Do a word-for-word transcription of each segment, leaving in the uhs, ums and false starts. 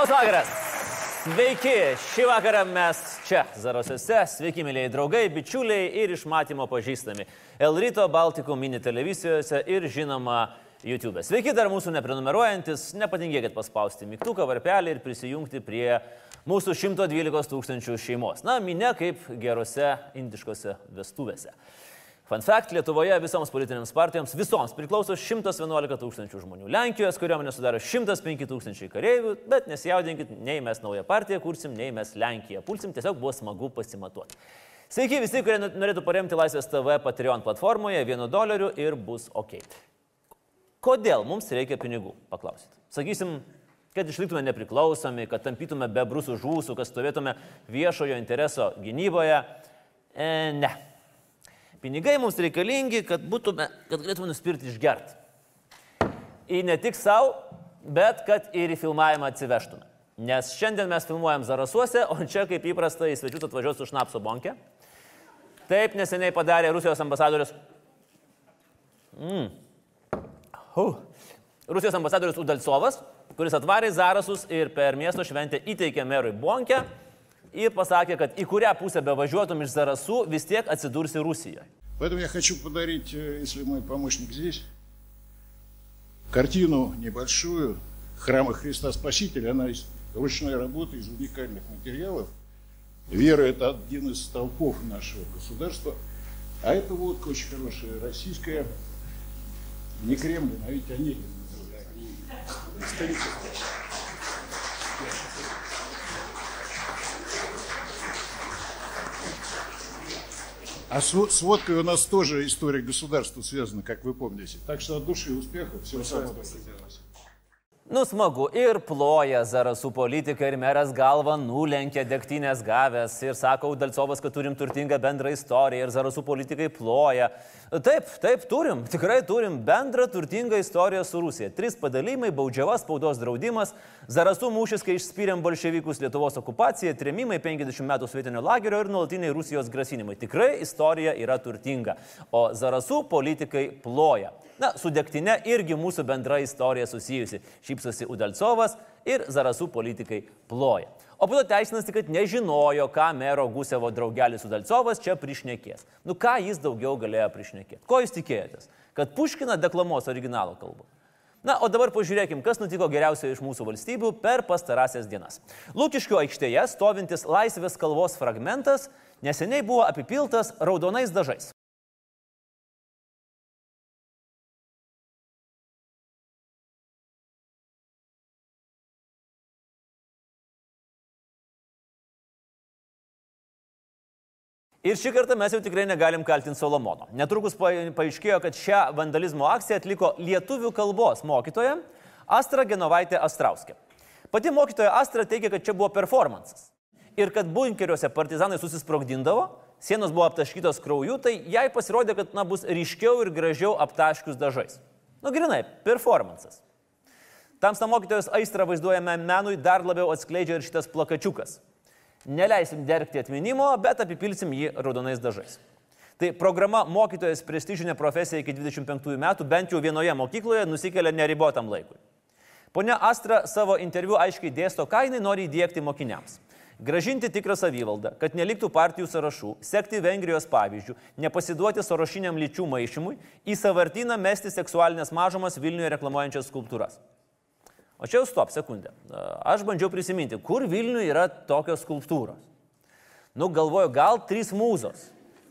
Labas vakaras. Sveiki. Šį vakarą mes čia, Zarasuose. Sveiki, mėlyjei draugai, bičiuliai ir iš matymo pažįstami. El Ryto, Baltiko mini televizijose ir žinoma YouTube. Sveiki dar mūsų neprenumeruojantis. Nepatingėkit paspausti mygtuką, varpelį ir prisijungti prie mūsų šimto dvylikos tūkstančių šeimos. Na, minė kaip gerose indiškose vestuvėse. Fun fact, Lietuvoje visoms politinėms partijoms, visoms priklauso šimtas vienuolika tūkstančių žmonių. Lenkijos kariuomenė sudaro šimtas penki tūkstančiai kareivių, bet nesijaudinkit, nei mes naują partiją kursim, nei mes Lenkiją pulsim, tiesiog buvo smagu pasimatuoti. Sveiki visi, kurie norėtų paremti Laisvės T V Patreon platformoje vienu doleriu ir bus ok. Kodėl mums reikia pinigų, paklausit. Sakysim, kad išliktume nepriklausomi, kad tampytume bebrus už ūsų, kad stovėtume viešojo intereso gynyboje. E, ne. Pinigai mums reikalingi, kad, būtume, kad galėtume nuspirti išgerti. Ir ne tik savo, bet kad ir į filmavimą atsivežtume. Nes šiandien mes filmuojam Zarasuose, o čia kaip įprasta į svečius atvažiuos su šnapso bonke. Taip neseniai padarė Rusijos ambasadorius... Mm. Uh. Rusijos ambasadorius Udalcovas, kuris atvarė Zarasus ir per miesto šventę įteikė merui bonkę и pasakė, kad į kurią pusę bevažiuotum iš Zarasų, vis tiек atsidursi Rusijoje. Поэтому я хочу подарить, если мой помощник здесь, картину небольшую храма Христа Спасителя. Она из ручной работы, из уникальных материалов. Вера – это один из столпов нашего государства. А это водка очень хорошая, российская, не Кремлин, а ведь Онегин называют. Историческая. А с водкой у нас тоже история государства связана, как вы помните. Так что от души успехов. Всего самого доброго. Nu, smagu. Ir ploja Zarasų politika, ir meras galvą nulenkė degtinės gavęs. Ir sako Udalcovas, kad turim turtingą bendrą istoriją. Ir Zarasų politikai ploja. Taip, taip, turim. Tikrai turim bendrą turtingą istoriją su Rusija. Tris padalijimai, baudžiava, spaudos draudimas, Zarasų mūšis, kai išspyrėm bolševikus, Lietuvos okupacija, trėmimai, penkiasdešimt metų sovietinio lagerio ir nuolatiniai Rusijos grasinimai. Tikrai istorija yra turtinga. O Zarasų politikai ploja. Na, su degtine irgi mūsų bendra istorija susijusi. Šypsosi Udalcovas ir Zarasų politikai ploja. O po to teisinasi, kad nežinojo, ką mero Gusevo draugelis Udalcovas čia prišnekės. Nu, ką jis daugiau galėjo prišnekėti? Ko jūs tikėjotės? Kad Puškiną deklamuos originalo kalbą? Na, o dabar pažiūrėkim, kas nutiko geriausiai iš mūsų valstybių per pastarąsias dienas. Lukiškių aikštėje stovintis Laisvės kalvos fragmentas neseniai buvo apipiltas raudonais dažais. Ir šį kartą mes jau tikrai negalim kaltinti Solomono. Netrukus paaiškėjo, kad šią vandalizmo akciją atliko lietuvių kalbos mokytoja Astra Genovaitė Astrauskė. Pati mokytoja Astra teigia, kad čia buvo performansas. Ir kad bunkeriuose partizanai susisprogdindavo, sienos buvo aptaškytos krauju, tai jai pasirodė, kad na, bus ryškiau ir gražiau aptaškius dažais. Nu, grinai, performansas. Tamsta mokytojos aistrą vaizduojame menui dar labiau atskleidžia ir šitas plakačiukas. Neleisim dergti atminimo, bet apipilsim jį raudonais dažais. Tai programa mokytojas prestižinė profesija iki dvidešimt penktųjų metų bent jau vienoje mokykloje nusikelia neribotam laikui. Ponia Astra savo interviu aiškiai dėsto, ką jinai nori įdiegti mokiniams. Gražinti tikrą savivaldą, kad neliktų partijų sąrašų, sekti Vengrijos pavyzdžių, nepasiduoti sorošiniam lyčių maišymui, į sąvartyną mesti seksualinės mažumas Vilniuje reklamuojančias skulptūras. O čia jau stop, sekundę. Aš bandžiau prisiminti, kur Vilniuje yra tokios skulptūros. Nu, galvoju, gal trys mūzos.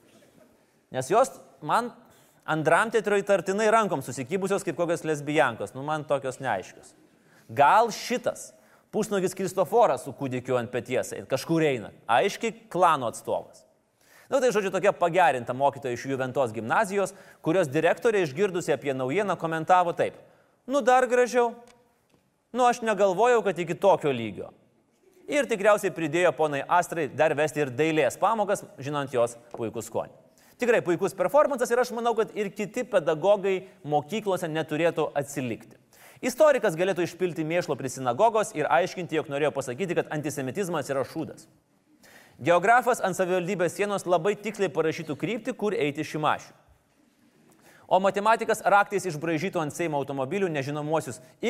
Nes jos man antram teatro įtartinai rankom susikybusios kaip kokios lesbijankos. Nu, man tokios neaiškios. Gal šitas pusnuogis Kristoforas su kūdikiu ant peties kažkur eina. Aiškiai klano atstovas. Nu, tai žodžiu tokia pagerinta mokytoja iš Juventos gimnazijos, kurios direktorė išgirdusi apie naujieną komentavo taip. Nu, dar gražiau. Nu, aš negalvojau, kad iki tokio lygio. Ir tikriausiai pridėjo ponai Astrai dar vesti ir dailės pamokas, žinant jos puikus skonį. Tikrai puikus performansas ir aš manau, kad ir kiti pedagogai mokyklose neturėtų atsilikti. Istorikas galėtų išpilti mėšlo prie sinagogos ir aiškinti, jog norėjo pasakyti, kad antisemitizmas yra šūdas. Geografas ant savivaldybės sienos labai tiksliai parašytų kryptį, kur eiti Šimašių. O matematikas raktais išbraižytų ant Seimo automobilių nežinomosius X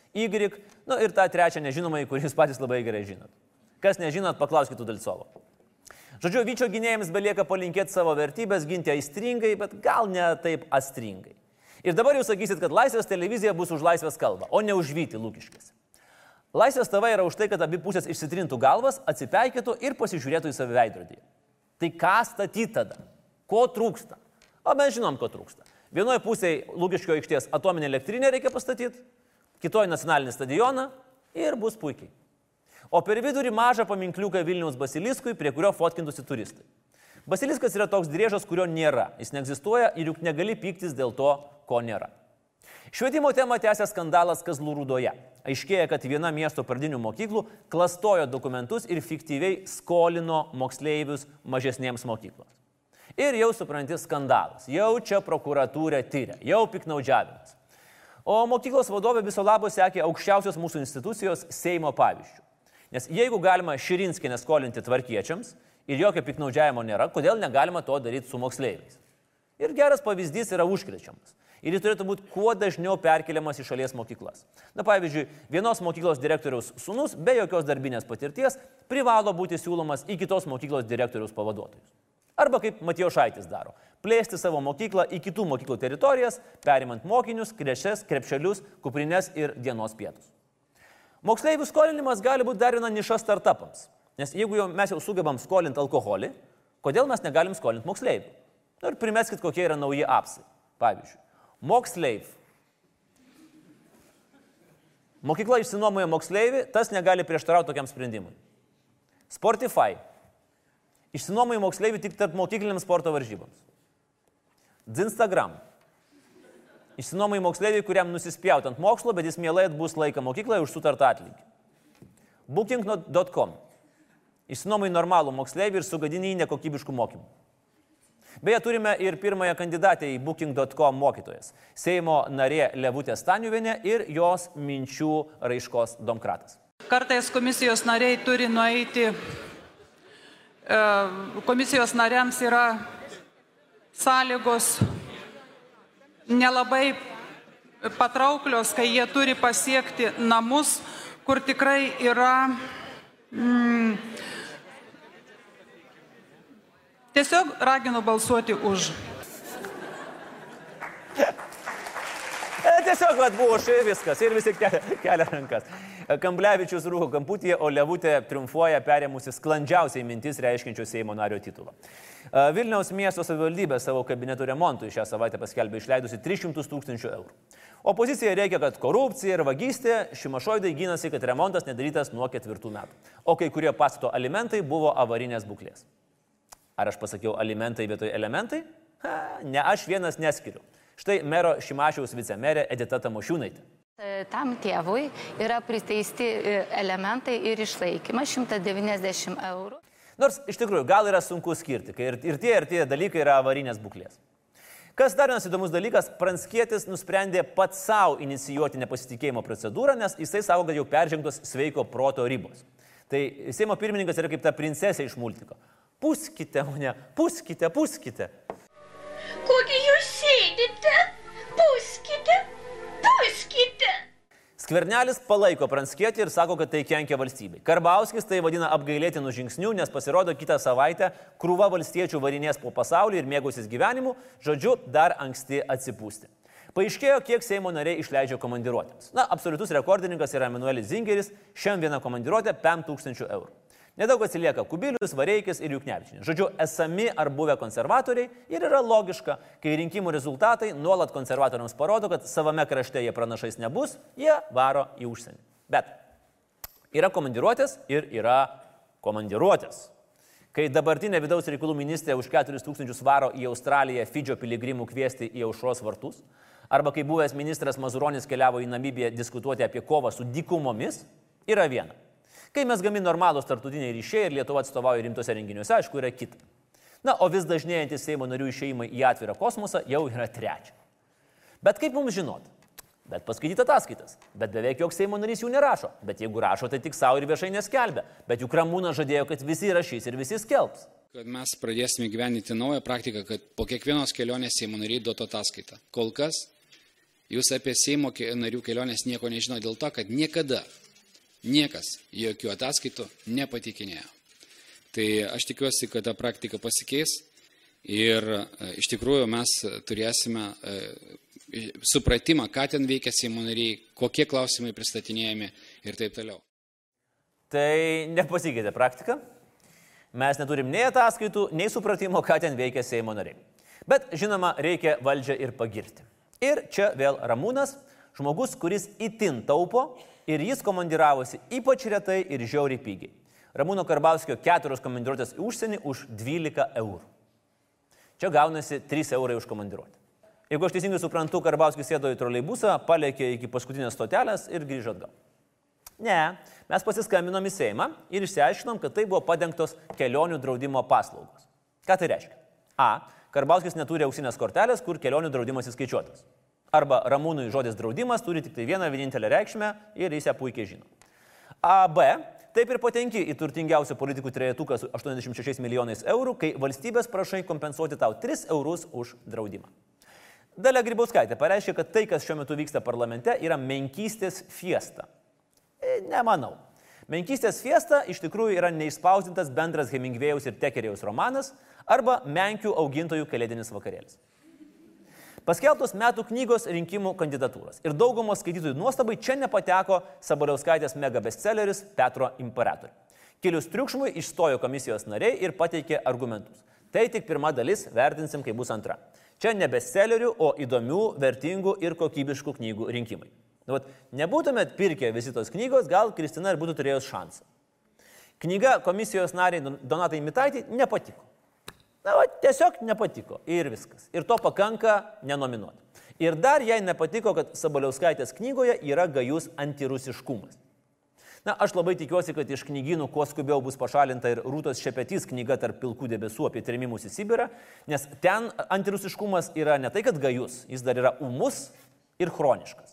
Y, nu ir tą trečią nežinomą, kurį jūs patys labai gerai žinot. Kas nežinot, paklauskite Udalcovo. Žodžiu, Vyčio gynėjams belieka palinkėti savo vertybės, ginti aistringai, bet gal ne taip astringai. Ir dabar jūs sakysit, kad Laisvės televizija bus už laisvės kalbą, o ne už Vytį Lukiškėse. Laisvės T V yra už tai, kad abi pusės išsitrintų galvas, atsipeikėtų ir pasižiūrėtų į save veidrodį. Tai ką statyti tada? Ko trūksta? O mes žinom, ko trūksta. Vienoje pusėje Lukiškio aikštės atominę elektrinę reikia pastatyti, kitoje nacionalinį stadioną ir bus puikiai. O per vidurį mažą paminkliuką Vilniaus Basiliskui, prie kurio fotkintųsi turistai. Basiliskas yra toks driežas, kurio nėra. Jis neegzistuoja ir juk negali pyktis dėl to, ko nėra. Švietimo temą tęsia skandalas Kazlų Rūdoje. Aiškėja, kad viena miesto pradinių mokyklų klastojo dokumentus ir fiktyviai skolino moksleivius mažesnėms mokykloms. Ir jau supranti skandalas. Jau čia prokuratūra tyria. Jau piknaudžiavimas. O mokyklos vadovė viso labo sekė aukščiausios mūsų institucijos Seimo pavyzdžių. Nes jeigu galima Širinskienę skolinti tvarkiečiams ir jokio piknaudžiavimo nėra, kodėl negalima to daryti su moksleiviais? Ir geras pavyzdys yra užkrečiamas. Ir jis turėtų būti kuo dažniau perkeliamas į šalies mokyklas. Na pavyzdžiui, vienos mokyklos direktoriaus sūnus be jokios darbinės patirties privalo būti siūlomas į kitos mokyklos direktoriaus pavaduotojus. Arba kaip Matijošaitis daro, plėsti savo mokyklą į kitų mokyklų teritorijas, perimant mokinius, krepšes, krepšelius, kuprines ir dienos pietus. Moksleivių skolinimas gali būti dar viena niša startupams, nes jeigu jau mes jau sugebam skolinti alkoholį, kodėl mes negalim skolinti moksleivių? Na ir primeskit, kokie yra nauji apsai. Pavyzdžiui, moksleiv. Mokykla išsinuomoja moksleivį, tas negali prieštarauti tokiam sprendimui. Sportify. Išsinuomoja moksleivį tik tarp mokykliniams sporto varžybams. Instagram. Išsinuomoja moksleivį, kuriam nusispjaut ant mokslo, bet jis mielai atbus laiką mokykloje už sutartą atlygį. Booking dot com. Išsinuomoja normalų moksleivį ir sugadini į nekokybiškų mokymų. Beje, turime ir pirmąją kandidatę į Booking dot com mokytojas. Seimo narė Levutė Staniuvienė ir jos minčių raiškos domkratas. Kartais komisijos nariai turi nueiti, komisijos nariams yra sąlygos nelabai patrauklios, kai jie turi pasiekti namus, kur tikrai yra mm, tiesiog raginu balsuoti už. Tiesiog vat buvo šai viskas ir visi kelia, kelia rankas. Kamblevičius rūko kamputyje, o Levutė triumfuoja perėmusi sklandžiausiai mintis reiškinčio Seimo nario titulą. Vilniaus miesto savivaldybė savo kabinetų remontui šią savaitę paskelbė išleidusi tris šimtus tūkstančių eurų. Opozicija reikia, kad korupcija ir vagystė, Šimašoidai gynasi, kad remontas nedarytas nuo ketvirtų metų. O kai kurie pastato alimentai buvo avarinės būklės. Ar aš pasakiau alimentai vietoj elementai? Ha, ne aš vienas neskiriu. Štai mero Šimašiaus vicemerė Edita Tamošiūnaitė. Tam tėvui yra priteisti elementai ir išlaikymas šimtas devyniasdešimt eurų. Nors iš tikrųjų gal yra sunku skirti, kai ir, ir tie, ir tie dalykai yra avarinės būklės. Kas dar vienas įdomus dalykas, Pranckietis nusprendė pats savo inicijuoti nepasitikėjimo procedūrą, nes jisai savo, kad jau peržengtos sveiko proto ribos. Tai Seimo pirmininkas yra kaip ta princesė iš multiko. Puskite, o ne, puskite, puskite. Kogi jūs sėdite? Puskite, puskite. Skvernelis palaiko Pranckietį ir sako, kad tai kenkia valstybei. Karbauskis tai vadina apgailėtinų žingsnių, nes pasirodo kitą savaitę krūva valstiečių varinės po pasaulį ir mėgausis gyvenimu, žodžiu, dar anksti atsipūsti. Paaiškėjo, kiek Seimo nariai išleidžia komandiruotėms. Na, absoliutus rekordininkas yra Emanuelis Zingeris, šiandien vieną komandiruotę penkiasdešimt tūkstančių eurų. Nedaug atsilieka Kubilius, Vareikis ir Juknevičienė. Žodžiu, esami ar buvę konservatoriai ir yra logiška, kai rinkimų rezultatai nuolat konservatoriams parodo, kad savame krašte jie pranašais nebus, jie varo į užsienį. Bet yra komandiruotės ir yra komandiruotės. Kai dabartinė vidaus reikalų ministrė už keturis tūkstančius varo į Australiją Fidžio piligrimų kviesti į Aušros vartus, arba kai buvęs ministras Mazuronis keliavo į Namibiją diskutuoti apie kovą su dykumomis, yra viena. Kai mes gami normalūs tarptautiniai ryšiai ir Lietuva atstovauja rimtose renginiuose, aišku, yra kita. Na, o vis dažnėjantys Seimo narių išėjimai į atvirą kosmosą jau yra trečia. Bet kaip mums žinot? Bet paskaityti ataskaitas. Bet beveik joks Seimo narys jų nerašo. Bet jeigu rašo, tai tik savo ir viešai neskelbia. Bet juk Ramūnas žadėjo, kad visi rašys ir visi skelbs. Kad mes pradėsime gyveninti naują praktiką, kad po kiekvienos kelionės Seimo nariai duotų ataskaitą. Kol kas Jūs apie Seimo narių kelionės nieko nežino dėl to, kad niekada niekas jokių ataskaitų nepatikinėjo. Tai aš tikiuosi, kad ta praktika pasikeis ir iš tikrųjų mes turėsime supratimą, ką ten veikia Seimo nariai, kokie klausimai pristatinėjami ir taip toliau. Tai nepasikeitė praktika. Mes neturim nei ataskaitų, nei supratimo, ką ten veikia Seimo nariai. Bet, žinoma, reikia valdžią ir pagirti. Ir čia vėl Ramūnas, žmogus, kuris itin taupo ir jis komandiravosi ypač retai ir žiauriai pigiai. Ramūno Karbauskio keturios komandiruotės į užsienį už dvylika eurų. Čia gaunasi trys eurai už komandiruotę. Jeigu aš teisingai suprantu, Karbauskis sėdo į troleibusą, palėkė iki paskutinės stotelės ir grįžo atgal. Ne, mes pasiskambinom į Seimą ir išsiaiškinom, kad tai buvo padengtos kelionių draudimo paslaugos. Ką tai reiškia? A. Karbauskis neturi auksinės kortelės, kur kelionių draudimas įskaičiuotas. Arba Ramūnui žodis draudimas turi tik tai vieną vienintelę reikšmę ir jis ją puikiai žino. A. B. Taip ir patenki į turtingiausių politikų trejetuką su aštuoniasdešimt šešiais milijonais eurų, kai valstybės prašai kompensuoti tau tris eurus už draudimą. Dalia Grybauskaitė pareiškė, kad tai, kas šiuo metu vyksta parlamente, yra menkystės fiesta. E, nemanau. Menkystės fiesta iš tikrųjų yra neišspausdintas bendras Hemingvėjaus ir Tekerijaus romanas arba menkių augintojų kalėdinis vakarėlis. Paskelbtos metų knygos rinkimų kandidatūros ir daugumos skaitytojų nuostabai čia nepateko Sabaliauskaitės mega bestselleris Petro Imperatorė. Kilus triukšmui išstojo komisijos nariai ir pateikė argumentus. Tai tik pirma dalis, vertinsim, kai bus antra. Čia ne bestsellerių, o įdomių, vertingų ir kokybiškų knygų rinkimai. Vat, nebūtumėt pirkę visi tos knygos, gal Kristina ir būtų turėjus šansą. Knyga komisijos nariai Donatai Mitaitei nepatiko. Na, va, tiesiog nepatiko ir viskas. Ir to pakanka nenominuoti. Ir dar jai nepatiko, kad Sabaliauskaitės knygoje yra gajus antirusiškumas. Na, aš labai tikiuosi, kad iš knygynų kuo skubiau bus pašalinta ir Rūtos Šepetys knyga Tarp pilkų debesų apie trėmimus į Sibirą, nes ten antirusiškumas yra ne tai, kad gajus, jis dar yra ūmus ir chroniškas.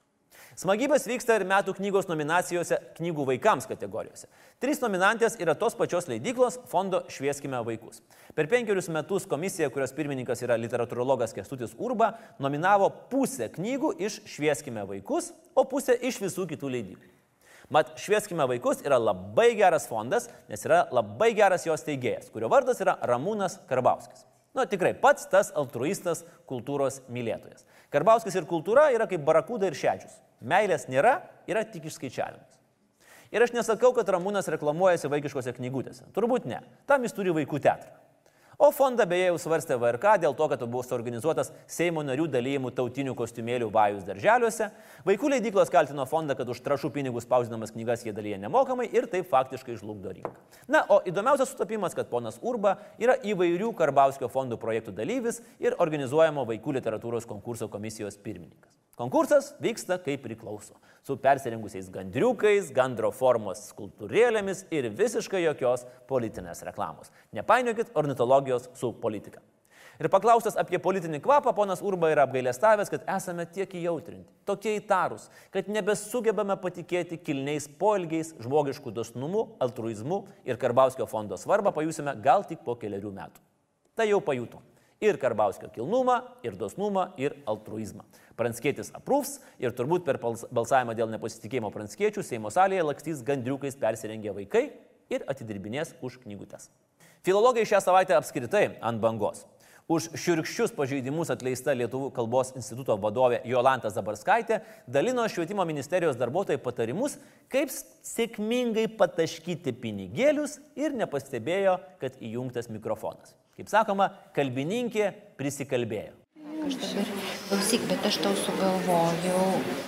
Smagybės vyksta ir metų knygos nominacijose knygų vaikams kategorijose. Trys nominantės yra tos pačios leidyklos fondo Švieskime vaikus. Per penkerius metus komisija, kurios pirmininkas yra literatūrologas Kęstutis Urba, nominavo pusę knygų iš Švieskime vaikus, o pusę iš visų kitų leidyklų. Mat, Švieskime vaikus yra labai geras fondas, nes yra labai geras jos steigėjas, kurio vardas yra Ramūnas Karbauskis. Nu, tikrai pats tas altruistas kultūros mylėtojas. Karbauskis ir kultūra yra kaip barakuda ir šedžius. Meilės nėra, yra tik išskaičiavimas. Ir aš nesakau, kad Ramūnas reklamuojasi vaikiškose knygutėse. Turbūt ne. Tam jis turi vaikų teatrą. O fondą beje jau svarstė V R K dėl to, kad buvo suorganizuotas Seimo narių dalyjimų tautinių kostiumėlių vajus darželiuose. Vaikų leidyklos kaltino fondą, kad už trąšų pinigus spausdinamas knygas jie dalyja nemokamai ir taip faktiškai žlugdo rinką. Na, o įdomiausias sutapimas, kad ponas Urba yra įvairių Karbauskio fondų projektų dalyvis ir organizuojamo vaikų literatūros konkurso komisijos pirmininkas. Konkursas vyksta kaip priklauso, su persirengusiais gandriukais, gandro formos skulptūrėlėmis ir visiškai jokios politinės reklamos. Nepainiokit ornitologijos su politika. Ir paklaustas apie politinį kvapą, ponas Urba yra apgailestavęs, kad esame tiek įjautrinti, tokie įtarūs, kad nebesugebame patikėti kilniais poelgiais, žmogiškų dosnumu, altruizmu ir Karbauskio fondo svarbą pajusime gal tik po keliarių metų. Tai jau pajutom. Ir Karbauskio kilnumą, ir dosnumą, ir altruizmą. Pranckietis aprūvs ir turbūt per balsavimą dėl nepasitikėjimo Pranckiečių Seimo salėje lakstys gandriukais persirengę vaikai ir atidirbinės už knygutes. Filologai šią savaitę apskritai ant bangos. Už šiurkščius pažeidimus atleista Lietuvų kalbos instituto vadovė Jolanta Zabarskaitė dalino švietimo ministerijos darbuotojai patarimus, kaip sėkmingai pataškyti pinigėlius ir nepastebėjo, kad įjungtas mikrofonas. Kaip sakoma, kalbininkė prisikalbėjo. Aš dabar, klausyk, bet aš tau sugalvojau,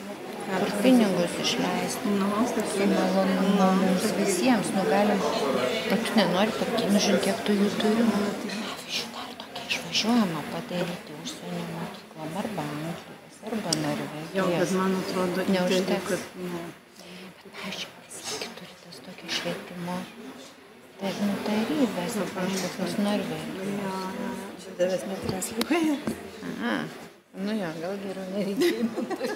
kur pinigus išleisti. Nu, su malonumu mums visiems, nu galim, kad tu nenori, kad, nu, žin, kiek tu jų turi. Pavyzdžiui, dar tokia išvažiuojama padaryti užsienio mokyklom, arba Anglijos, arba Norvegijos. Jo, bet man atrodo, neužteks. kad, nu. Bet, pavyzdžiui, visi turi tas tokio švietimo. Tai, nu, tarybės, kažkokios Norvegijos. Jo, jo, čia davės netransliuoja. Aha, nu jo, gal geriau nereikėtų.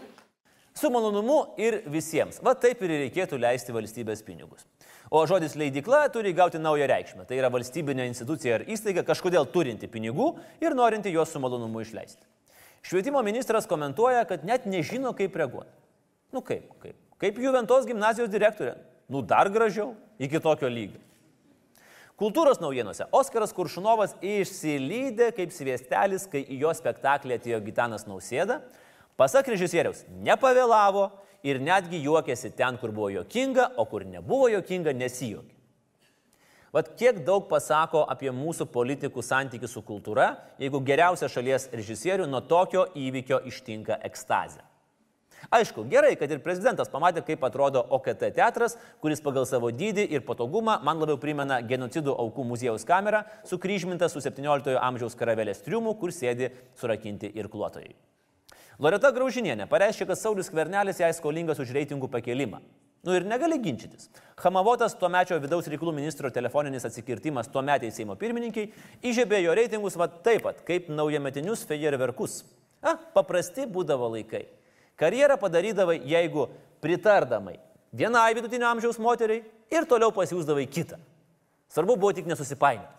Su malonumu ir visiems. Va taip ir reikėtų leisti valstybės pinigus. O žodis leidykla turi gauti naują reikšmę. Tai yra valstybinė institucija ar įstaiga kažkodėl turinti pinigų ir norinti juos su malonumu išleisti. Švietimo ministras komentuoja, kad net nežino, kaip reaguoti. Nu kaip, kaip? Kaip Juventos gimnazijos direktorė. Nu dar gražiau, iki tokio lygio. Kultūros naujienose Oskaras Koršunovas išsilydė kaip sviestelis, kai į jo spektaklį atėjo Gitanas Nausėda. Pasak režisieriaus, nepavėlavo ir netgi juokėsi ten, kur buvo juokinga, o kur nebuvo juokinga, nesijuokė. Vat kiek daug pasako apie mūsų politikų santykių su kultūra, jeigu geriausia šalies režisierių nuo tokio įvykio ištinka ekstazė. Aišku, gerai, kad ir prezidentas pamatė, kaip atrodo O K T teatras, kuris pagal savo dydį ir patogumą man labiau primena genocidų aukų muziejaus kamerą, sukryžmintą su septynioliktojo amžiaus karavelės triumu, kur sėdi surakinti irkluotojai. Loreta Graužinienė pareiškė, kad Saulius Skvernelis jai skolingas už reitingų pakelimą. Nu ir negali ginčytis. Hamavotas tuomečio vidaus reikalų ministro telefoninis atsikirtimas tuometiai Seimo pirmininkiai įžiebė jo reitingus va taip pat, kaip naujametinius fejerverkus. A, paprasti būdavo laikai. Karjerą padarydavai, jeigu pritardamai vienai vidutinio amžiaus moteriai ir toliau pasiūsdavai kitą. Svarbu buvo tik nesusipainioti.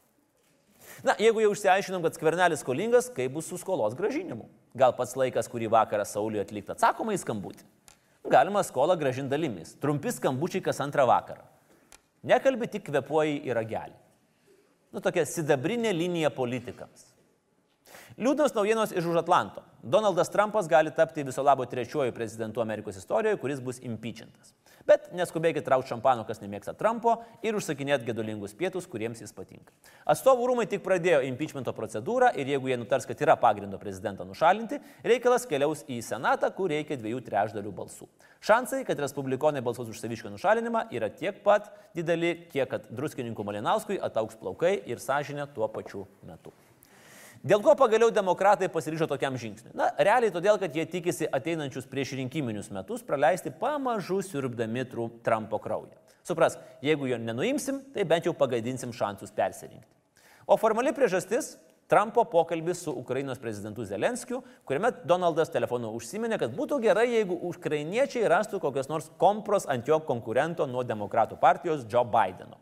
Na, jeigu jau išsiaiškinom, kad Skvernelis skolingas, kaip bus su skolos grąžinimu? Gal pats laikas, kurį vakarą Sauliui atlikti atsakomą į skambutį? Galima skolą grąžinti dalimis. Trumpi skambučiai kas antrą vakarą. Nekalbi, tik kvepuoji į ragelį. Nu, tokia sidabrinė linija politikams. Liūdnos naujienos iš už Atlanto. Donaldas Trumpas gali tapti viso labo trečiuoju prezidentu Amerikos istorijoje, kuris bus impeachintas. Bet neskubėkit traukti šampano, kas nemėgsta Trumpo, ir užsakinėti gedulingus pietus, kuriems jis patinka. Atstovų rūmai tik pradėjo impeachmento procedūrą ir jeigu jie nutars, kad yra pagrindo prezidentą nušalinti, reikalas keliaus į Senatą, kur reikia dviejų trečdalių balsų. Šansai, kad respublikonai balsuos už Saviškio nušalinimą, yra tiek pat dideli, kiek kad Druskininkų Malinauskui ataugs plaukai ir sąžinė tuo pačiu metu. Dėl ko pagaliau demokratai pasiryžo tokiam žingsniui? Na, realiai todėl, kad jie tikisi ateinančius priešrinkiminius metus praleisti pamažu siurbdami Trumpo kraują. Supras, jeigu jo nenuimsim, tai bent jau pagadinsim šansus persirinkti. O formali priežastis – Trumpo pokalbis su Ukrainos prezidentu Zelenskiu, kuriame Donaldas telefonu užsiminė, kad būtų gerai, jeigu ukrainiečiai rastų kokios nors kompros ant jo konkurento nuo demokratų partijos Joe Bideno.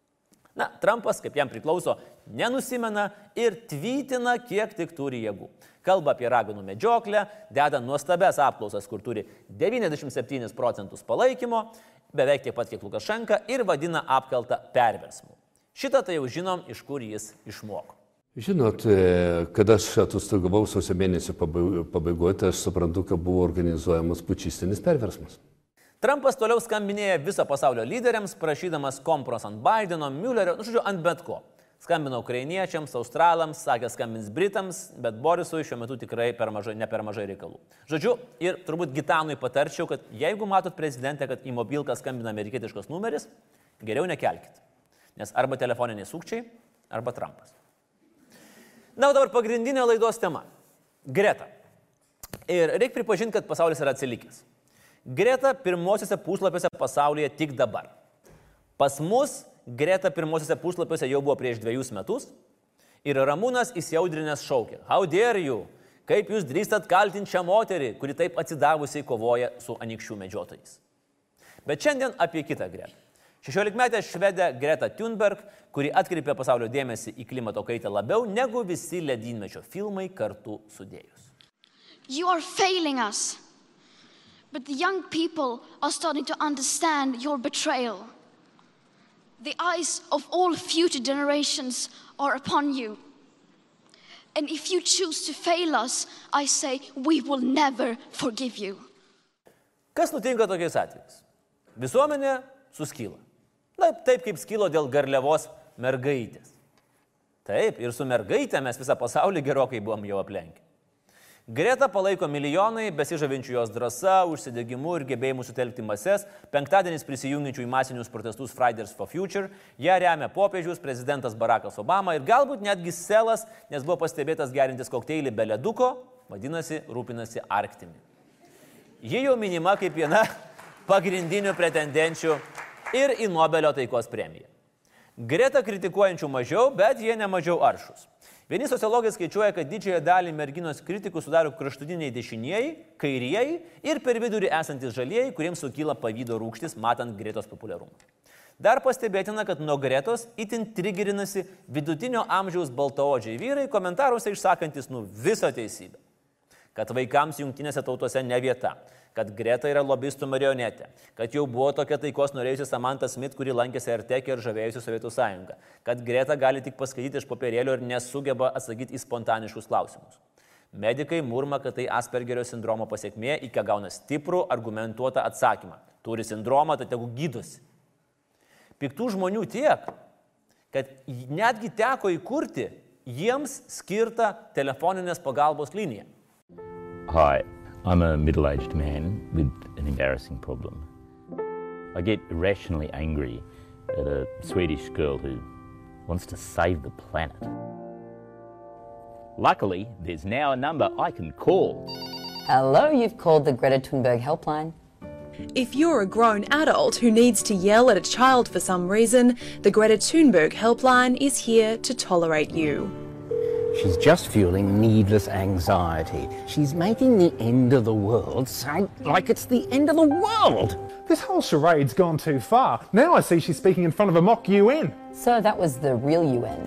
Na, Trumpas, kaip jam priklauso, nenusimena ir tvytina, kiek tik turi jėgų. Kalba apie raganų medžioklę, deda nuostabias apklausas, kur turi devyniasdešimt septynis procentus palaikymo, beveik tiek pat kiek Lukašenka, ir vadina apkaltą perversmu. Šitą tai jau žinom, iš kur jis išmoko. Žinot, kada aš atostogavau sausio mėnesio pabaigoje, tai aš suprantu, kad buvo organizuojamas pučistinis perversmas. Trumpas toliau skambinėja viso pasaulio lyderiams, prašydamas kompros ant Bideno, Müllerio, nu žodžiu, ant bet ko. Skambino ukrainiečiams, australams, sakė skambins Britams, bet Borisui šiuo metu tikrai per mažai, ne per mažai reikalų. Žodžiu, ir turbūt Gitanui patarčiau, kad jeigu matot prezidentę, kad į mobilką skambina amerikietiškas numeris, geriau nekelkit. Nes arba telefoniniai sukčiai, arba Trumpas. Na, o dabar pagrindinė laidos tema. Greta. Ir reikia pripažinti, kad pasaulis yra atsilikęs. Greta pirmosiuose puslapiuose pasaulyje tik dabar. Pas mus Greta pirmosiuose puslapiuose jau buvo prieš dviejus metus ir Ramūnas įsiaudrinęs šaukė. How dare you? Kaip jūs drįstat kaltinti šią moterį, kuri taip atsidavusiai kovoja su anykščių medžiotojais. Bet šiandien apie kitą Gretą. šešiolikmetę švedę Greta Thunberg, kuri atkreipė pasaulio dėmesį į klimato kaitą labiau negu visi ledynmečio filmai kartu sudėjus. You are failing us. But the young people are starting to understand your betrayal. The eyes of all future generations are upon you. And if you choose to fail us, I say we will never forgive you. Kas nutinka tokiais atvejais? Visuomenė suskyla. Na, taip kaip skilo dėl garliavos mergaitės. Taip, ir su mergaitė mes visą pasaulį gerokai buvom jau aplenkę. Greta palaiko milijonai, besižavinčių jos drąsa, užsidegimu ir gebėjimu sutelkti mases, penktadienis prisijungiančių į masinius protestus Fridays for Future, ją remia popiežius, prezidentas Barackas Obama ir galbūt netgi Selas, nes buvo pastebėtas gerintis kokteilį be leduko, vadinasi, rūpinasi Arktimi. Ji jau minima kaip viena pagrindinių pretendenčių ir į Nobelio taikos premiją. Greta kritikuojančių mažiau, bet jie nemažiau aršus. Vieni sociologai skaičiuoja, kad didžiąją dalį merginos kritikų sudaro kraštutiniai dešinieji, kairieji ir per vidurį esantis žalieji, kuriems sukyla pavydo rūgštis, matant Gretos populiarumą. Dar pastebėtina, kad nuo Gretos itin trigerinasi vidutinio amžiaus baltaodžiai vyrai, komentaruose išsakantis nu visą teisybę. kad vaikams jungtinėse tautose ne vieta, kad Greta yra lobistų marionetė, kad jau buvo tokia taikos norėjusi Samantha Smith, kuri lankėsi Artekė ir žavėjusi Sovietų sąjungą, kad Greta gali tik paskaityti iš popierėlio ir nesugeba atsakyti į spontaniškus klausimus. Medikai murma, kad tai Aspergerio sindromo pasiekmė, iki gauna stiprų, argumentuotą atsakymą. Turi sindromą, tai tegu gydosi. Piktų žmonių tiek, kad netgi teko įkurti jiems skirtą telefoninės pagalbos liniją. Hi, I'm a middle-aged man with an embarrassing problem. I get irrationally angry at a Swedish girl who wants to save the planet. Luckily, there's now a number I can call. Hello, you've called the Greta Thunberg helpline. If you're a grown adult who needs to yell at a child for some reason, the Greta Thunberg helpline is here to tolerate you. She's just fueling needless anxiety. She's making the end of the world sound like it's the end of the world. This whole charade's gone too far. Now I see she's speaking in front of a mock U N. So that was the real U N.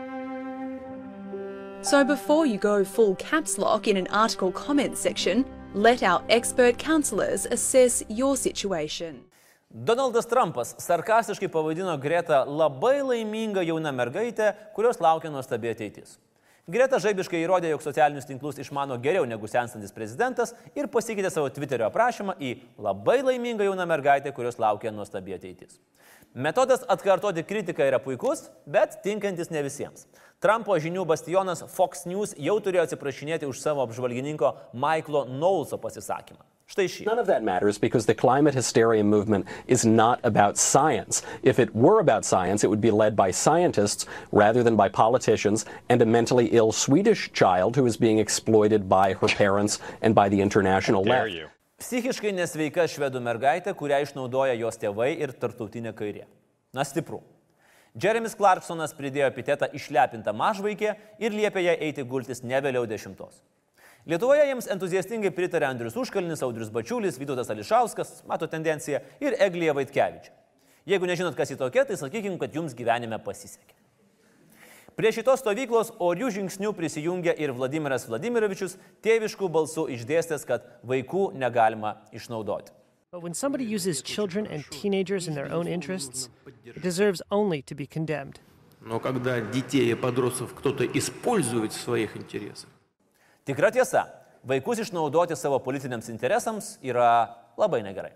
So before you go full caps lock in an article comment section, let our expert counsellors assess your situation. Donaldas Trumpas sarkastiškai pavadino Gretą labai laimingą jauną mergaitę, kurios laukia nuostabi ateitis. Greta žaibiškai įrodė, jog socialinius tinklus išmano geriau negu senstantis prezidentas ir pasikeitė savo Twitterio aprašymą į labai laimingą jauną mergaitę, kurios laukia nuostabi ateitis. Metodas atkartoti kritiką yra puikus, bet tinkantis ne visiems. Trumpo žinių bastionas Fox News jau turėjo atsiprašinėti už savo apžvalgininko Michaelo Knowleso pasisakymą. Štai šį. None of that matters because the climate hysteria movement is not about science. If it were about science, it would be led by scientists rather than by politicians and a mentally ill Swedish child who is being exploited by her parents and by the international left. Psichiškai nesveika švedų mergaitė, kurią išnaudoja jos tėvai ir tarptautinė kairė. Na stipru. Jeremis Clarksonas pridėjo epitetą išlepinta mažvaikė ir liepė ją eiti gultis ne vėliau dešimtos. Lietuvoje jiems entuziastingai pritarė Andrius Užkalnis, Audrius Bačiulis, Vytautas Ališauskas, mato tendenciją, ir Eglija Vaitkevičė. Jeigu nežinot, kas į tokia, tai sakykim, kad jums gyvenime pasisekė. Prie šitos stovyklos orių žingsnių prisijungė ir Vladimiras Vladimirovičius, tėviškų balsų išdėstęs, kad vaikų negalima išnaudoti. But when somebody uses children and teenagers in their own interests, it deserves only to be condemned. Но когда детей и подростков кто-то использует в своих интересах. Tikra tiesa, vaikus išnaudoti savo politiniams interesams yra labai negerai.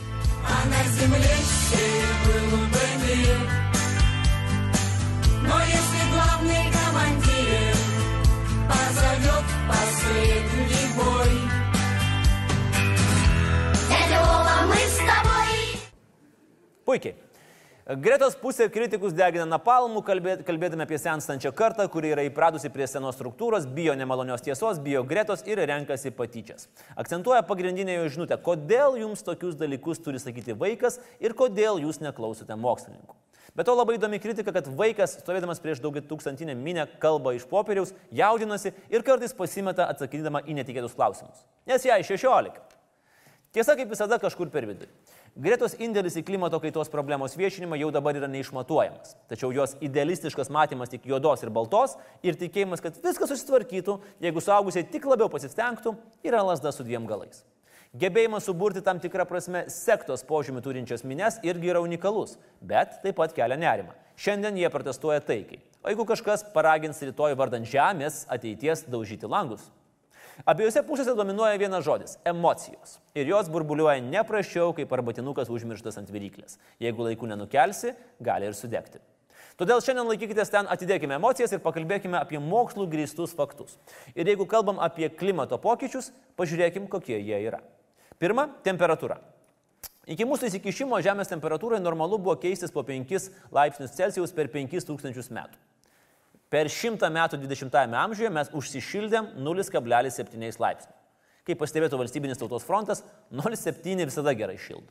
Puikiai. Gretos pusė kritikus degina napalmų, kalbėdami apie senstančią kartą, kuri yra įpratusi prie senos struktūros, bijo nemalonios tiesos, bijo Gretos ir renkasi patyčias. Akcentuoja pagrindinę jo žinutę, kodėl jums tokius dalykus turi sakyti vaikas ir kodėl jūs neklausote mokslininkų. Bet to labai įdomi kritika, kad vaikas, stovėdamas prieš daugiatūkstantinę minią, kalba iš popieriaus, jaudinasi ir kartais pasimeta atsakydama į netikėtus klausimus. Nes jai šešiolika. Tiesa, kaip visada, kažkur per vidurį. Gretos indėlis į klimato kaitos problemos viešinimą jau dabar yra neišmatuojamas. Tačiau jos idealistiškas matymas tik juodos ir baltos ir tikėjimas, kad viskas susitvarkytų, jeigu suaugusiai tik labiau pasistengtų, yra lazda su dviem galais. Gebėjimas suburti tam tikrą prasme sektos požymį turinčias minias irgi yra unikalus, bet taip pat kelia nerimą. Šiandien jie protestuoja taikiai. O jeigu kažkas paragins rytoj vardan žemės ateities daužyti langus? Abiejose pusėse dominuoja vienas žodis – emocijos. Ir jos burbuliuoja neprasčiau, kaip arbatinukas užmirštas ant viryklės. Jeigu laiku nenukelsi, gali ir sudegti. Todėl šiandien laikykitės ten, atidėkime emocijas ir pakalbėkime apie mokslų grįstus faktus. Ir jeigu kalbam apie klimato pokyčius, pažiūrėkim, kokie jie yra. Pirma – temperatūra. Iki mūsų įsikišimo Žemės temperatūrai normalu buvo keistis po penkis laipsnius Celsijaus per penkis tūkstančius metų. Per šimtą metų dvidešimtajame amžiuje mes užsišildėm nulis kablelis septyni laipsnių. Kaip pastebėtų Valstybinis tautos frontas, nulis kablelis septyni visada gerai šildo.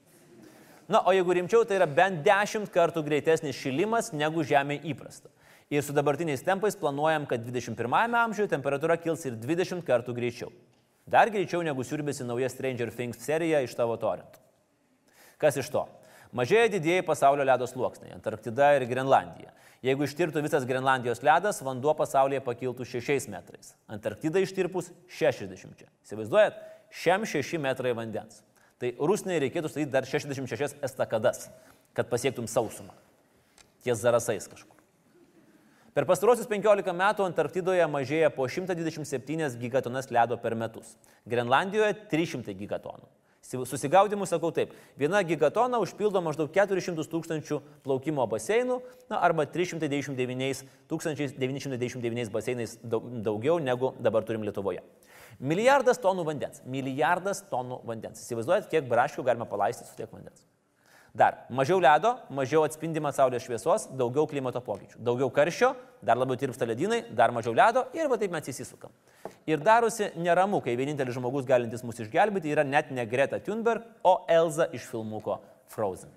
Na, o jeigu rimčiau, tai yra bent dešimt kartų greitesnis šilimas negu Žemė įprasta. Ir su dabartiniais tempais planuojam, kad dvidešimt pirmajame amžiuje temperatūra kils ir dvidešimt kartų greičiau. Dar greičiau negu siurbėsi nauja Stranger Things serija iš tavo torentų. Kas iš to? Mažėja didieji pasaulio ledo sluoksniai - Antarktida ir Grenlandija. Jeigu ištirtų visas Grenlandijos ledas, vanduo pasaulyje pakiltų šešiais metrais. Antarktida ištirpus šešiasdešimt. Įsivaizduojat? Šiam šeši metrai vandens. Tai Rusnei reikėtų statyti dar šešiasdešimt šešias estakadas, kad pasiektum sausumą. Ties Zarasais kažkur. Per pastarosius penkiolika metų Antarktidoje mažėja po šimtą dvidešimt septynias gigatonas ledo per metus. Grenlandijoje trys šimtai gigatonų. Susigaudimu sakau taip, viena gigatona užpildo maždaug keturis šimtus tūkstančių plaukimo baseinų, na, arba trys šimtai devyniasdešimt devyni tūkstančiai devyni šimtai devyniasdešimt devyni baseinais daugiau negu dabar turim Lietuvoje. Milijardas tonų vandens. Milijardas tonų vandens. Įsivaizduojat, kiek braškių galima palaistyti su tiek vandens. Dar mažiau ledo, mažiau atspindima saulės šviesos, daugiau klimato pokyčių. Daugiau karščio, dar labiau tirpsta ledynai, dar mažiau ledo ir va taip mes įsisukam. Ir darosi neramu, kai vienintelis žmogus galintis mus išgelbėti yra net ne Greta Thunberg, o Elza iš filmuko Frozen.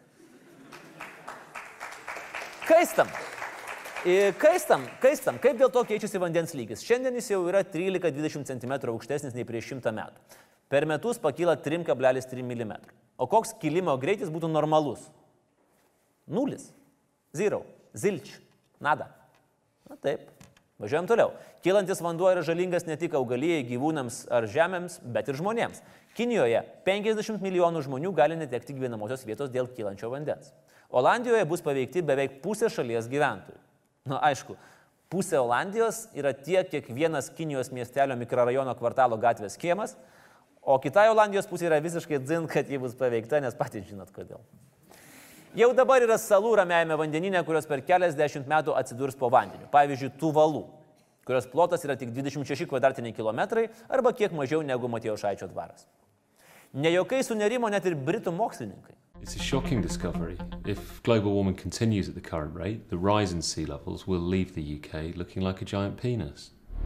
Kaistam. Kaistam, kaistam. Kaip dėl to keičiasi vandens lygis? Šiandien jis jau yra trylika dvidešimt centimetrų aukštesnis nei prieš šimtą metų. Per metus pakyla tris kablelis trys milimetro. O koks kilimo greitis būtų normalus? Nulis. Zero. Zilč. Nada. Na taip. Važiuojam toliau. Kylantis vanduo yra žalingas ne tik augalijai, gyvūnams ar žemėms, bet ir žmonėms. Kinijoje penkiasdešimt milijonų žmonių gali netekti gyvenamosios vietos dėl kylančio vandens. Olandijoje bus paveikti beveik pusė šalies gyventojų. Na aišku, pusė Olandijos yra tiek, kiek vienas Kinijos miestelio mikrorajono kvartalo gatvės kiemas, o kitai Olandijos pusė yra visiškai dzin, kad ji bus paveikta, nes patys žinot kodėl. Jau dabar yra salų Ramiajame vandenyne, kurios per keliasdešimt metų atsidurs po vandeniu. Pavyzdžiui, Tuvalų, kurios plotas yra tik dvidešimt šeši kvadratiniai kilometrai arba kiek mažiau negu Matijošaičio dvaras. Nejokai sunerimo net ir britų mokslininkai. It's a shocking discovery. If global warming continues at the current rate, the rise in sea levels will leave the U K looking like a giant penis.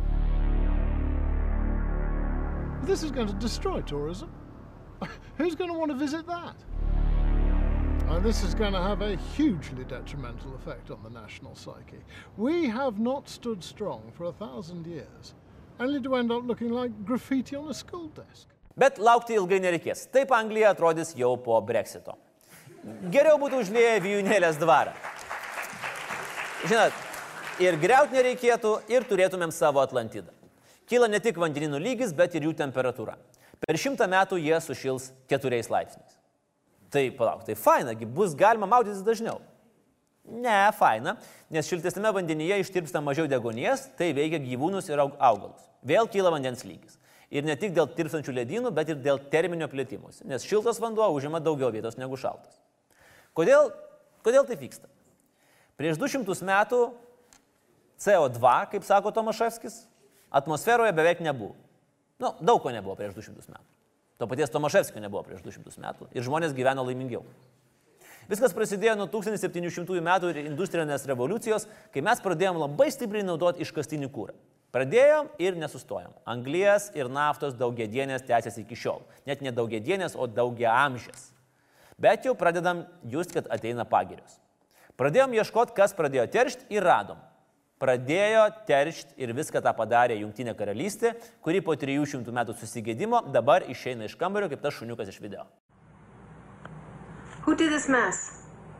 This is going to destroy tourism. Who's going to want to visit that? And this is going to have a hugely detrimental effect on the national psyche. We have not stood strong for a thousand years, only to end up looking like graffiti on a school desk. Bet laukti ilgai nereikės. Taip Anglija atrodys jau po Brexito. Geriau būtų užlieję Vijūnėlės dvarą. Žinot, ir griaut nereikėtų, ir turėtumėm savo Atlantidą. Kyla ne tik vandenynų lygis, bet ir jų temperatūra. Per šimtą metų jie sušils keturiais laipsniais. Tai palauk, tai faina, bus galima maudytis dažniau. Ne, faina, nes šiltesnėme vandenyje ištirpsta mažiau deguonies, tai veikia gyvūnus ir augalus. Vėl kyla vandens lygis. Ir ne tik dėl tirpstančių ledynų, bet ir dėl terminio plėtimus, nes šiltas vanduo užima daugiau vietos negu šaltas. Kodėl, kodėl tai vyksta? Prieš du šimtus metų C O du, kaip sako Tomaševskis, atmosferoje beveik nebuvo. Nu, daug ko nebuvo prieš du šimtus metų. To paties Tomaševskio nebuvo prieš du šimtus metų ir žmonės gyveno laimingiau. Viskas prasidėjo nuo tūkstantis septyni šimtųjų metų ir industrinės revoliucijos, kai mes pradėjom labai stipriai naudoti iškastinį kurą. Pradėjom ir nesustojom. Anglies ir naftos daugiadienės tęsiasi iki šiol. Net ne daugiadienės, o daugiaamžės. Bet jau pradedam just, kad ateina pagirios. Pradėjom ieškoti, kas pradėjo teršti ir radom. Pradėjo teršti ir viską tą padarė Jungtinė karalystė, kuri po trijų šimtų metų susigėdimo dabar išeina iš kambario kaip tas šuniukas iš video. Who did this mess?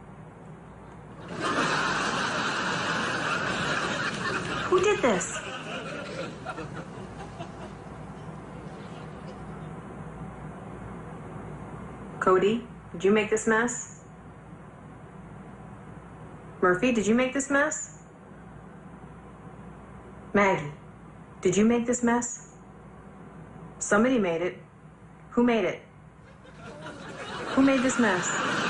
Who did this? Cody, did you make this mess? Murphy, did you make this mess? Maggie, did you make this mess? Somebody made it. Who made it? Who made this mess?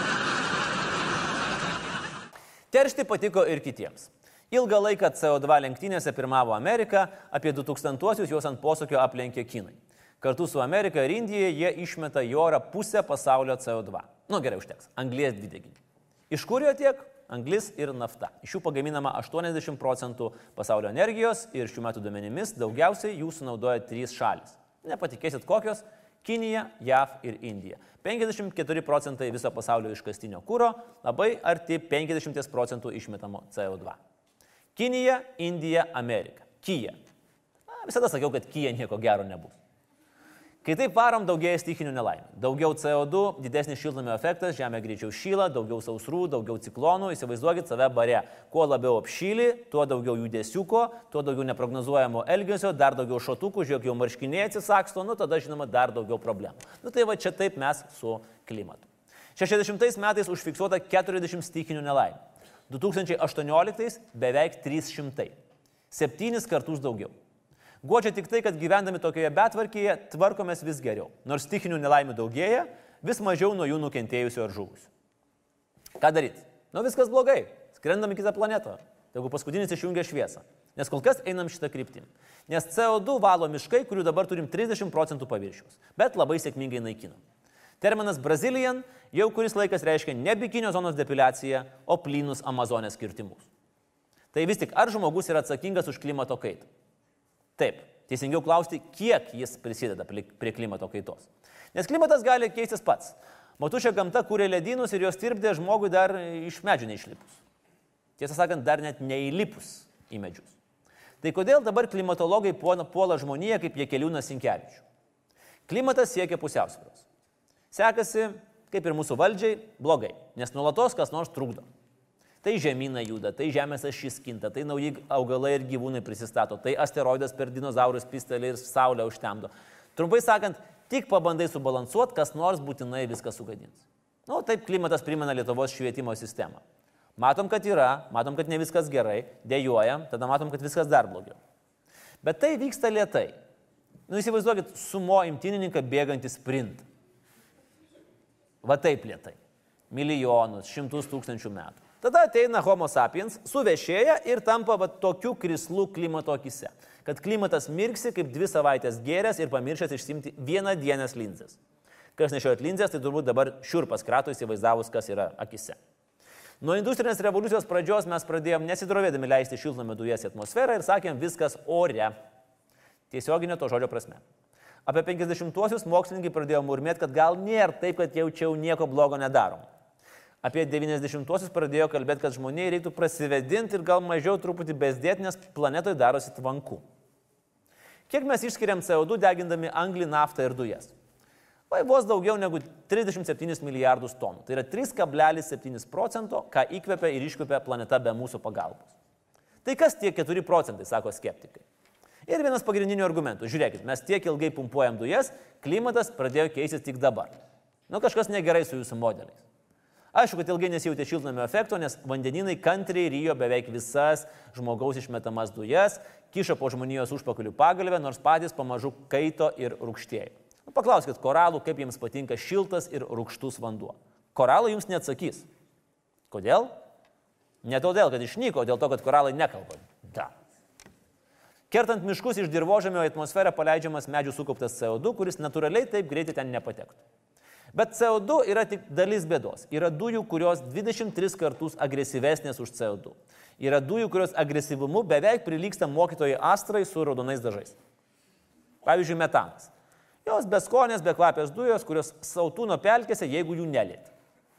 Teršti patiko ir kitiems. Ilgą laiką C O du lenktynėse pirmavo Amerika, apie du tūkstantuosius juos ant posūkio aplenkė Kinai. Kartu su Amerika ir Indija jie išmeta į orą pusę pasaulio C O du. Nu gerai, užteks. Anglies dvideginį. Iš kur jo tiek? Anglis ir nafta. Iš jų pagaminama aštuoniasdešimt procentų pasaulio energijos ir šių metų duomenimis daugiausiai jų sunaudoja trys šalis. Nepatikėsit kokios? Kinija, J A V ir Indija. penkiasdešimt keturi procentai viso pasaulio iškastinio kuro, labai arti penkiasdešimt procentų išmetamo C O du. Kinija, Indija, Amerika. Kija. Na, visada sakiau, kad Kija nieko gero nebus. Kai taip varom, daugėja stichinių nelaimių. Daugiau C O du, didesnis šiltnamio efektas, žemė greičiau šyla, daugiau sausrų, daugiau ciklonų, įsivaizduokit save bare. Kuo labiau apšyli, tuo daugiau judesiuko, tuo daugiau neprognozuojamo elgesio, dar daugiau šotukų, žiūrėk, jau marškiniai atsisaksto, nu tada, žinoma, dar daugiau problemų. Nu tai va čia taip mes su klimatu. šešiasdešimtais metais užfiksuota keturiasdešimt stichinių nelaimių. du tūkstančiai aštuonioliktais beveik trys šimtai. Septynis kartus daugiau. Guodžia tik tai, kad gyvendami tokioje betvarkyje tvarkomės vis geriau. Nors stichinių nelaimių daugėja, vis mažiau nuo jų nukentėjusių ar žuvusių. Ką daryti? Nu viskas blogai. Skrendam į kitą planetą. Jeigu paskutinis išjungia šviesą. Nes kol kas einam šitą kryptim. Nes C O du valo miškai, kurių dabar turim trisdešimt procentų paviršiaus. Bet labai sėkmingai naikinam. Terminas Brazilian jau kuris laikas reiškia ne bikinio zonos depiliaciją, o plynus Amazonės kirtimus. Tai vis tik, ar žmogus yra atsakingas už klimato kaitą? Taip, teisingiau klausti, kiek jis prisideda prie klimato kaitos. Nes klimatas gali keistis pats. Matušė gamta kūrė ledynus ir jos tirpdė žmogui dar iš medžių neišlipus. Tiesą sakant, dar net neįlipus į medžius. Tai kodėl dabar klimatologai puola žmoniją kaip Jakeliūną Sinkevičių? Klimatas siekia pusiausvyros. Sekasi, kaip ir mūsų valdžiai, blogai, nes nuolatos kas nors trukdo. Tai žemyna juda, tai žemės ašis kinta, tai nauji augalai ir gyvūnai prisistato, tai asteroidas per dinozaurus pistelį ir saulę užtemdo. Trumpai sakant, tik pabandai subalansuoti, kas nors būtinai viską sugadins. Nu, taip klimatas primena Lietuvos švietimo sistemą. Matom, kad yra, matom, kad ne viskas gerai, dejuojam, tada matom, kad viskas dar blogiau. Bet tai vyksta lėtai. Nu, įsivaizduokit, sumo imtynininką bėgantį sprintą. Va taip lėtai. Milijonus, šimtus tūkstančių metų. Tada ateina Homo sapiens, suvešėja ir tampa va, tokiu krislu klimato akise. Kad klimatas mirksi kaip dvi savaitės gėrės ir pamiršęs išsimti vieną dienės linzės. Kas nešiojat linzės, tai turbūt dabar šiurpas krato įsivaizdavus, kas yra akise. Nuo industrinės revoliucijos pradžios mes pradėjom nesidrovėdami leisti šiltnamio dujas į atmosferą ir sakėm viskas ore. Tiesioginio to žodžio prasme. Apie penkiasdešimtuosius mokslininkai pradėjo murmėti, kad gal nėra taip, kad jaučiau nieko blogo nedarom. Apie devyniasdešimtuosius pradėjo kalbėti, kad žmonėai reiktų prasivedinti ir gal mažiau truputį bezdėti, nes planetoje darosi tvanku. Kiek mes išskiriam C O du degindami anglį, naftą ir dujas? Vai vos daugiau negu trisdešimt septynis milijardus tonų. Tai yra trys kablelis septyni procento, ką įkvepia ir iškvepia planeta be mūsų pagalbos. Tai kas tie keturi procentai, sako skeptikai. Ir vienas pagrindinių argumentų. Žiūrėkit, mes tiek ilgai pumpuojam dujas, klimatas pradėjo keistis tik dabar. Nu, kažkas negerai su jūsų modeliais. Aišku, kad ilgai nesijautė šiltnamio efekto, nes vandeninai kantriai rijo beveik visas žmogaus išmetamas dujas, kišo po žmonijos užpakalių pagalvę, nors patys pamažu kaito ir rūgštėjo. Nu, paklauskit koralų, kaip jiems patinka šiltas ir rūgštus vanduo. Koralai jums neatsakys. Kodėl? Ne todėl, kad išnyko, o dėl to, kad koralai nekalba. Da. Kertant miškus iš dirvožemio į atmosferą paleidžiamas medžių sukauptas C O du, kuris natūraliai taip greitai ten nepatektų. Bet C O du yra tik dalis bėdos. Yra dujų, kurios dvidešimt tris kartus agresyvesnės už C O du. Yra dujų, kurios agresyvumu beveik prilyksta mokytojai astrai su raudonais dažais. Pavyzdžiui, metanas. Jos beskonės, bekvapės dujos, kurios sautūno pelkėse, jeigu jų nelieti.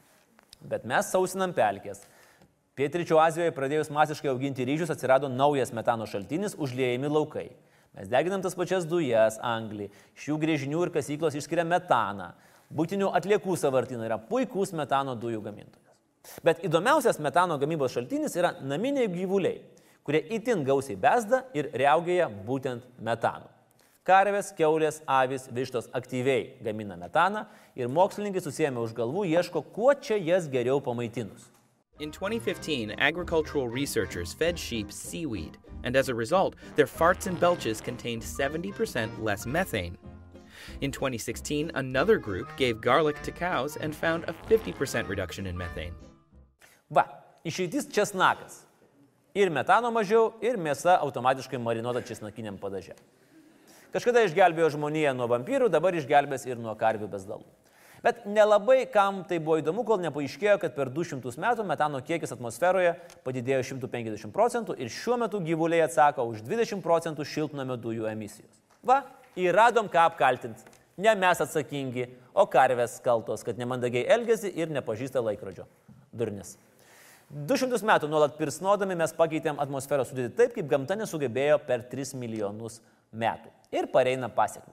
Bet mes sausinam pelkės. Pietryčių Azijoje pradėjus masiškai auginti ryžius atsirado naujas metano šaltinis, užliejami laukai. Mes deginam tas pačias dujas, anglį, iš jų grėžinių ir kasyklos išskiria metaną. Būtinių atliekų sąvartynai yra puikus metano dujų gamintojas. Bet įdomiausias metano gamybos šaltinis yra naminiai gyvuliai, kurie itin gausiai bezda ir riaugėja būtent metanu. Karvės, kiaulės, avys, vištos aktyviai gamina metaną ir mokslininkai susiėmė už galvų ieško, kuo čia jas geriau pamaitinus. In twenty fifteen, agricultural researchers fed sheep seaweed, and as a result, their farts and belches contained seventy percent less methane. In twenty sixteen, another group gave garlic to cows and found a fifty percent reduction in methane. Va, išeitis česnakas. Ir metano mažiau, ir mėsa automatiškai marinuota česnakiniam padaže. Kažkada išgelbėjo žmoniją nuo vampyrų, dabar išgelbės ir nuo karvių bezdalų. Bet nelabai kam tai buvo įdomu, kol nepaaiškėjo, kad per du šimtus metų metano kiekis atmosferoje padidėjo šimtu penkiasdešimt procentų ir šiuo metu gyvuliai atsako už dvidešimt procentų šiltnamio dujų emisijos. Va, įradom ką apkaltinti. Ne mes atsakingi, o karvės kaltos, kad nemandagiai elgiasi ir nepažįsta laikrodžio. Durnis. du šimtus metų nuolat pirsnodami mes pakeitėm atmosferos sudėtį taip, kaip gamta nesugebėjo per tris milijonus metų. Ir pareina pasiekmes.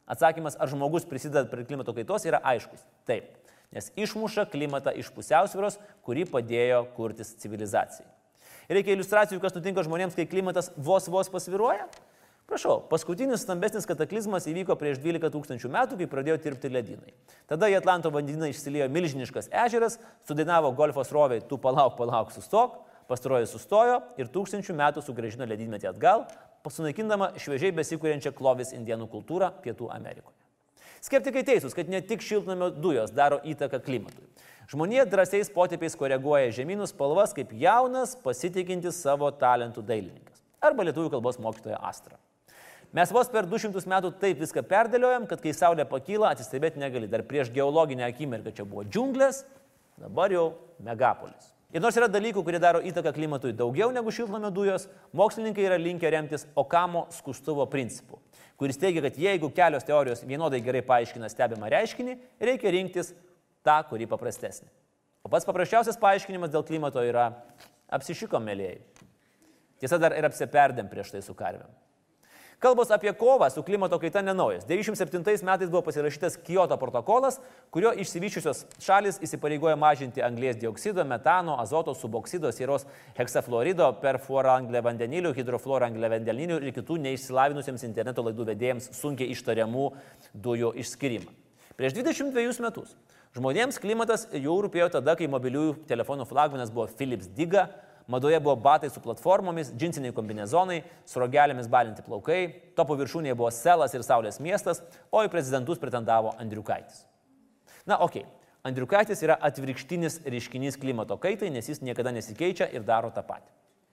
Atsakymas, ar žmogus prisideda prie klimato kaitos, yra aiškus. Taip, nes išmuša klimatą iš pusiausvyros, kuri padėjo kurtis civilizacijai. Reikia iliustracijų, kas nutinka žmonėms, kai klimatas vos vos pasviruoja? Prašau, paskutinis stambesnis kataklizmas įvyko prieš dvylika tūkstančių metų, kai pradėjo tirpti ledynai. Tada į Atlanto vandenyną išsiliejo milžiniškas ežeras, sudainavo golfo srovei, tu palauk, palauk, sustok, pastaroji sustojo ir tūkstančių metų sugrąžino ledynmetį atgal, sunaikindama šviežiai besikūrenčią Clovis indėnų kultūrą Pietų Amerikoje. Skeptikai teisūs, kad ne tik šiltnamio dujos daro įtaką klimatui. Žmonija drąsiais potėpiais koreguoja žemynų spalvas kaip jaunas, pasitikintis savo talentų dailininkas. Arba lietuvių kalbos mokytoja Astra. Mes vos per du šimtus metų taip viską perdėliojam, kad kai saulė pakyla, atsistebėti negali. Dar prieš geologinę akimirką čia buvo džiunglės, dabar jau megapolis. Ir nors yra dalykų, kurie daro įtaką klimatui daugiau negu šiltnamio dujos, mokslininkai yra linkę remtis Okamo skustuvo principu, kuris teigia, kad jeigu kelios teorijos vienodai gerai paaiškina stebimą reiškinį, reikia rinktis tą, kurį paprastesnį. O pats paprasčiausias paaiškinimas dėl klimato yra apsišikom mėlėjai. Tiesa, dar ir apsiperdėm prieš tai su karvėm. Kalbos apie kovą su klimato kaita nenaujas. devyniasdešimt septintais metais buvo pasirašytas Kyoto protokolas, kurio išsivysčiusios šalis įsipareigoja mažinti anglies dioksido, metano, azoto, suboksido, sieros, heksafluorido, perfluorangliavandenilių, hidrofluorangliavandenilių ir kitų neišsilavinusiems interneto laidų vedėjams sunkiai ištariamų dujų išskirimą. Prieš dvidešimt dvejus metus žmonėms klimatas jau rūpėjo tada, kai mobiliųjų telefonų flagmanas buvo Philips Diga, madoje buvo batai su platformomis, džinsiniai kombinezonai, su rogelėmis balinti plaukai, topo viršūnėje buvo Selas ir Saulės miestas, o į prezidentus pretendavo Andriukaitis. Na, okei, okay. Andriukaitis yra atvirkštinis reiškinys klimato kaitai, nes jis niekada nesikeičia ir daro tą patį.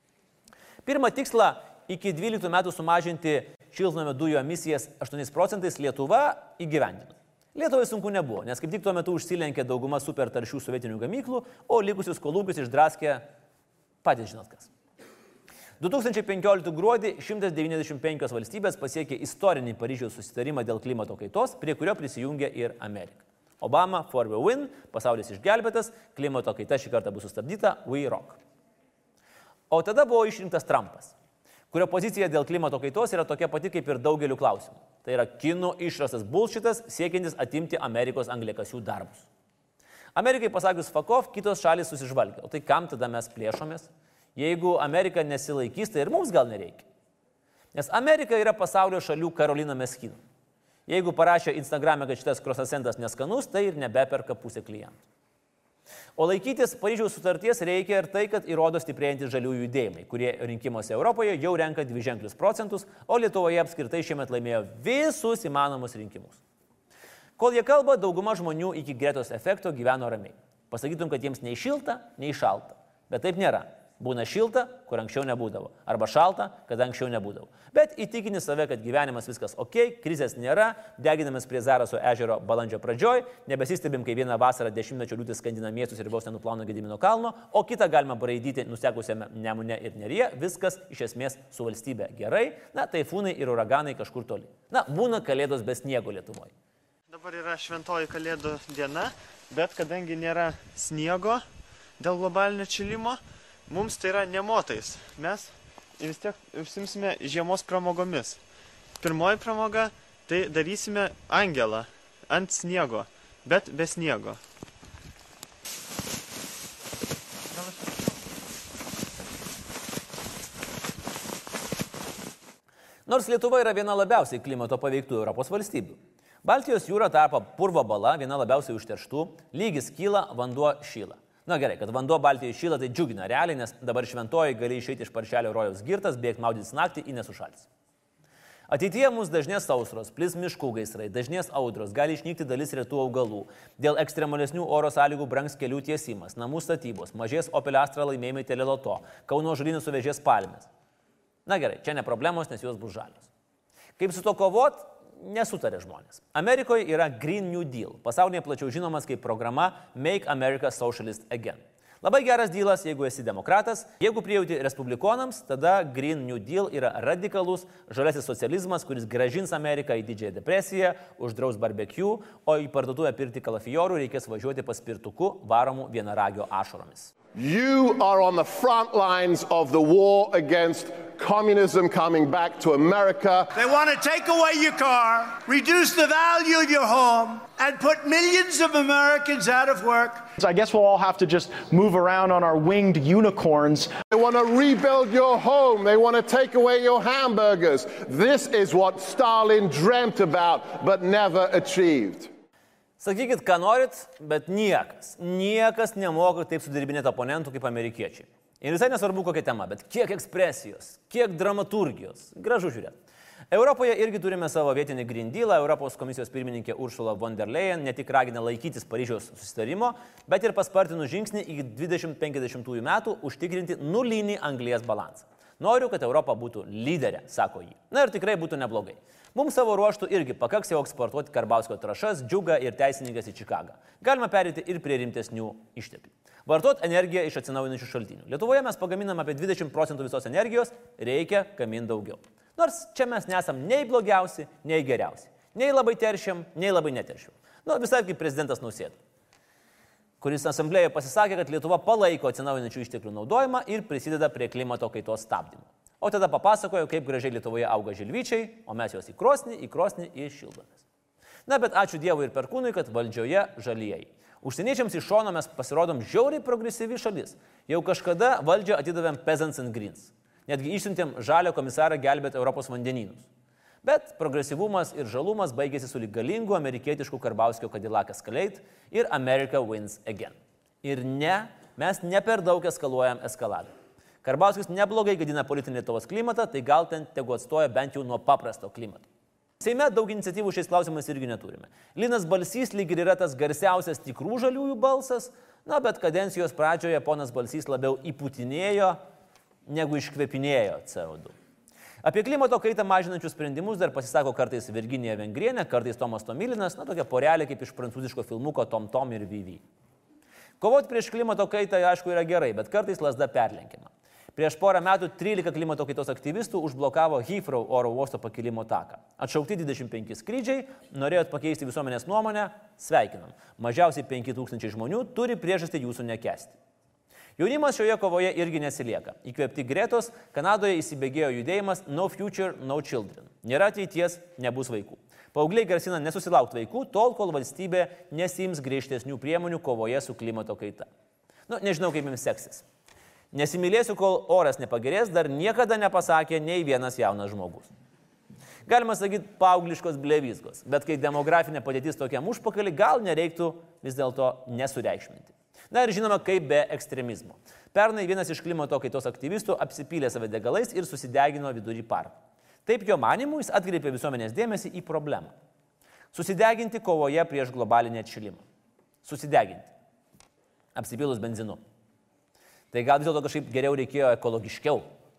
Pirmą tikslą iki dvyliktų metų sumažinti šiltnamio dujų emisijas aštuoniais procentais Lietuva įgyvendino. Lietuvai sunku nebuvo, nes kaip tik tuo metu užsilenkė dauguma super taršių sovietinių gamyklų, o likusius kolūkius išdraskė patys žinot kas. du tūkstančiai penkioliktų gruodį šimtas devyniasdešimt penkios valstybės pasiekė istorinį Paryžiaus susitarimą dėl klimato kaitos, prie kurio prisijungė ir Amerika. Obama, for the win, pasaulis išgelbėtas, klimato kaita šį kartą bus sustabdyta, we rock. O tada buvo išrinktas Trumpas, kurio pozicija dėl klimato kaitos yra tokia pati kaip ir daugeliu klausimų. Tai yra kinų išrastas bullshitas, siekiantis atimti Amerikos angliakasių darbus. Amerikai pasakius fakov, kitos šalis susižvalgia. O tai kam tada mes plėšomės? Jeigu Amerika nesilaikys, tai ir mums gal nereikia. Nes Amerika yra pasaulio šalių Karolina Meskina. Jeigu parašė Instagram'e, kad šitas krosasentas neskanus, tai ir nebeperka pusė klientų. O laikytis Paryžiaus sutarties reikia ir tai, kad įrodo stiprėjantys žaliųjų judėjimai, kurie rinkimuose Europoje jau renka dviženklius procentus, o Lietuvoje apskritai šiemet laimėjo visus įmanomus rinkimus. Kol jie kalba, dauguma žmonių iki Gretos efekto gyveno ramiai. Pasakytum, kad jiems nei šilta, nei šalta. Bet taip nėra. Būna šilta, kur anksčiau nebūdavo. Arba šalta, kad anksčiau nebūdavo. Bet įtikini save, kad gyvenimas viskas ok, krizės nėra, deginamės prie Zaraso ežero balandžio pradžioj, nebesistebim, kai vieną vasarą dešimtmečio liūtis skandina miestus ir vos nenuplauna Gedimino kalno, o kitą galima braidyti nusekusiame Nemune ir Neryje, viskas iš esmės su valstybė gerai, na, taifūnai ir uraganai kažkur toli. Na, būna kalėdos be sniego Lietuvoje. Dabar yra šventoji kalėdų diena, bet kadangi nėra sniego dėl globalinio atšilimo, mums tai yra nemotais. Mes vis tiek užsimsime žiemos pramogomis. Pirmoji pramoga – tai darysime angelą ant sniego, bet be sniego. Nors Lietuva yra viena labiausiai klimato paveiktų Europos valstybių. Baltijos jūra tapo purvo bala, viena labiausiai užterštų, lygis kyla, vanduo šyla. Na gerai, kad vanduo Baltijoje šyla, tai džiugina realiai, nes dabar šventoji gali išeiti iš paršelio rojaus girtas, bėgti maudytis naktį į nesušalis. Ateityje mus dažnės sausros, plis miškų gaisrai, dažnės audros, gali išnykti dalis retų augalų. Dėl ekstremalesnių oro sąlygų brangs kelių tiesimas, namų statybos, mažės Opel Astra laimėjimai Teleloto, Kauno Ąžuolyne suvežės palmės. Na gerai, čia ne problemos, nes jos bus žalios. Kaip su to kovot? Nesutarė žmonės. Amerikoje yra Green New Deal, pasaulyje plačiau žinomas kaip programa Make America Socialist Again. Labai geras dylas, jeigu esi demokratas, jeigu prijauti respublikonams, tada Green New Deal yra radikalus žaliasis socializmas, kuris grąžins Ameriką į didžiąją depresiją, uždraus barbecue, o į parduotuvę pirkti kalafijorų reikės važiuoti paspirtuku varomų vienaragio ašaromis. You are on the front lines of the war against communism coming back to America. They want to take away your car, reduce the value of your home, and put millions of Americans out of work. So I guess we'll all have to just move around on our winged unicorns. They want to rebuild your home. They want to take away your hamburgers. This is what Stalin dreamt about, but never achieved. Sakykit, ką norit, bet niekas, niekas nemoka taip sudirbinėti oponentų kaip amerikiečiai. Ir visai nesvarbu kokia tema, bet kiek ekspresijos, kiek dramaturgijos. Gražu žiūrėti. Europoje irgi turime savo vietinį Green Dealą. Europos komisijos pirmininkė Ursula von der Leyen ne tik ragina laikytis Paryžiaus susitarimo, bet ir paspartinus žingsnį iki dvidešimt penkiasdešimtųjų metų užtikrinti nulinį anglies balansą. Noriu, kad Europa būtų lyderė, sako ji. Na ir tikrai būtų neblogai. Mums savo ruoštų irgi pakaks jau eksportuoti Karbauskio trąšas, Džiugą ir teisininkas į Čikagą. Galima perėti ir prie rimtesnių išteklių. Vartot energiją iš atsinaujinančių šaltinių. Lietuvoje mes pagaminam apie dvidešimt procentų visos energijos, reikia gaminti daugiau. Nors čia mes nesam nei blogiausi, nei geriausi. Nei labai teršiam, nei labai neteršiam. Nu, visai kaip prezidentas Nausėda, kuris asamblėje pasisakė, kad Lietuva palaiko atsinaujinančių išteklių naudojimą ir prisideda prie klimato kaitos stabdymo. O tada papasakojo, kaip gražiai Lietuvoje auga žilvyčiai, o mes juos į krosnį, į krosnį iššildomės. Na, bet ačiū Dievui ir Perkūnui, kad valdžioje žalieji. Užsieniečiams iš šono mes pasirodom žiauriai progresyvi šalis. Jau kažkada valdžią atidavėm Peasants and Greens. Netgi išsiuntėm žalio komisarą gelbėti Europos vandenynus. Bet progresyvumas ir žalumas baigėsi su galingu amerikietišku Karbauskio Cadillac Escalade ir America wins again. Ir ne, mes ne per daug eskaluojam eskaladą. Karbauskis neblogai gadina politinį Lietuvos klimatą, tai gal ten tegu atstoja bent jau nuo paprasto klimato. Seime daug iniciatyvų šiais klausimais irgi neturime. Linas Balsys lyg ir yra tas garsiausias tikrų žaliųjų balsas, na, bet kadencijos pradžioje ponas Balsys labiau įputinėjo, negu iškvepinėjo C O du. Apie klimato kaitą mažinančius sprendimus dar pasisako kartais Virginija Vengrienė, kartais Tomas Tomilinas, na, tokia porelė kaip iš prancūziško filmuko Tom Tom ir Vivi. Kovoti prieš klimato kaitą, aišku, yra gerai, bet kartais lazda perlenkiama. Prieš porą metų trylika klimato kaitos aktyvistų užblokavo Heathrow oro uosto pakilimo taką. Atšaukti dvidešimt penki skrydžiai, norėjot pakeisti visuomenės nuomonę, sveikinam. Mažiausiai penki tūkstančiai žmonių turi priežastį jūsų nekęsti. Jaunimas šioje kovoje irgi nesilieka. Įkvėpti Gretos, Kanadoje įsibėgėjo judėjimas No Future, No Children. Nėra ateities, nebus vaikų. Paaugliai grasina nesusilaukti vaikų, tol, kol valstybė nesiims griežtesnių priemonių kovoje su klimato kaita. Nu, nežinau, kaip jums seksis. Nesimylėsiu, kol oras nepagerės, dar niekada nepasakė nei vienas jaunas žmogus. Galima sakyti paaugliškos blevizgos, bet kai demografinė padėtis tokiam užpakalį, gal nereiktų vis dėlto nesureikšminti. Na ir žinoma, kaip be ekstremizmo. Pernai vienas iš klimato kaitos aktyvistų apsipylė save degalais ir susidegino vidury parko. Taip jo manimu jis atkreipė visuomenės dėmesį į problemą. Susideginti kovoje prieš globalinį atšilimą. Susideginti. Apsipylus benzinu. Tai gal vis dėlto kažkaip geriau reikėjo ekologiškiau.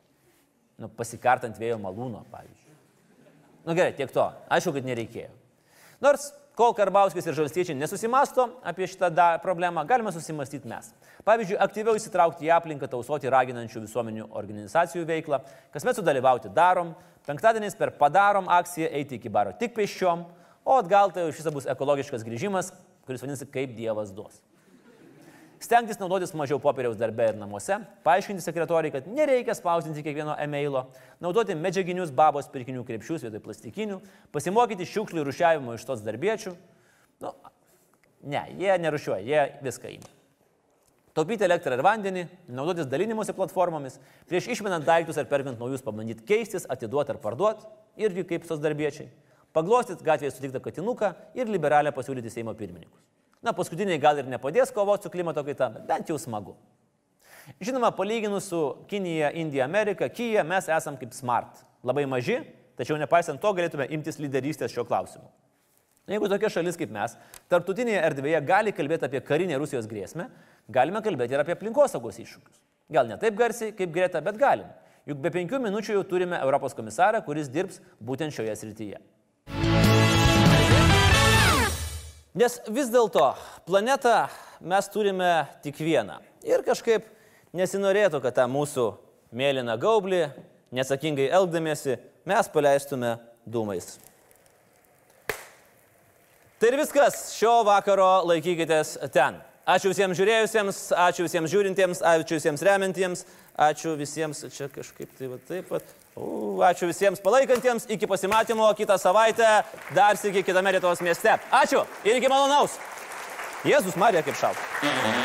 Nu, pasikartant vėjo malūno, pavyzdžiui. Nu gerai, tiek to. Aišku, kad nereikėjo. Nors, kol Karbauskis ir žalstiečiai nesusimasto apie šitą problemą, galime susimastyti mes. Pavyzdžiui, aktyviau įsitraukti į aplinką, tausoti raginančių visuomenių organizacijų veiklą, kasmet sudalyvauti darom, penktadieniais per padarom akciją eiti iki baro tik pėsčiom, o atgal tai šis bus ekologiškas grįžimas, kuris vadinasi kaip Dievas duos. Stengtis naudotis mažiau popieriaus darbe ir namuose, paaiškinti sekretoriai, kad nereikia spausdinti kiekvieno e-mailo, naudoti medžiaginius babos pirkinių krepšius vietoj plastikinių, pasimokyti šiukšlių rūšiavimo iš tos darbiečių. Nu, ne, jie nerūšiuoja, jie viską ima. Taupyti elektrą ir vandenį, naudotis dalinimosi platformomis, prieš išmenant daiktus ar perkant naujus pabandyti keistis, atiduoti ar parduoti, irgi kaip tos darbiečiai. Paglostyti gatvėje sutiktą katinuką ir liberalią pasiūlyti Seimo pirmininkus. Na, paskutiniai gal ir nepadės kovoti su klimato kaita, bet bent jau smagu. Žinoma, palyginus su Kinija, Indija, Amerika, Kija mes esam kaip smart. Labai maži, tačiau nepaisant to galėtume imtis lyderystės šio klausimu. Jeigu tokia šalis kaip mes, tarptautinėje erdvėje gali kalbėti apie karinę Rusijos grėsmę, galime kalbėti ir apie aplinkosaugos iššūkius. Gal ne taip garsiai kaip Greta, bet galim. Juk be penkių minučių jau turime Europos komisarą, kuris dirbs būtent šioje srityje. Nes vis dėlto planetą mes turime tik vieną. Ir kažkaip nesinorėtų, kad tą mūsų mėlyną gaublį, neatsakingai elgdamiesi, mes paleistume dūmais. Tai ir viskas. Šio vakaro laikykitės ten. Ačiū visiems žiūrėjusiems, ačiū visiems žiūrintiems, ačiū visiems remiantiems, ačiū visiems, čia kažkaip tai va taip pat, U, ačiū visiems palaikantiems, iki pasimatymo kitą savaitę, dar sykį kitame Lietuvos mieste. Ačiū ir iki malonaus. Jėzus Marija, kaip šalta.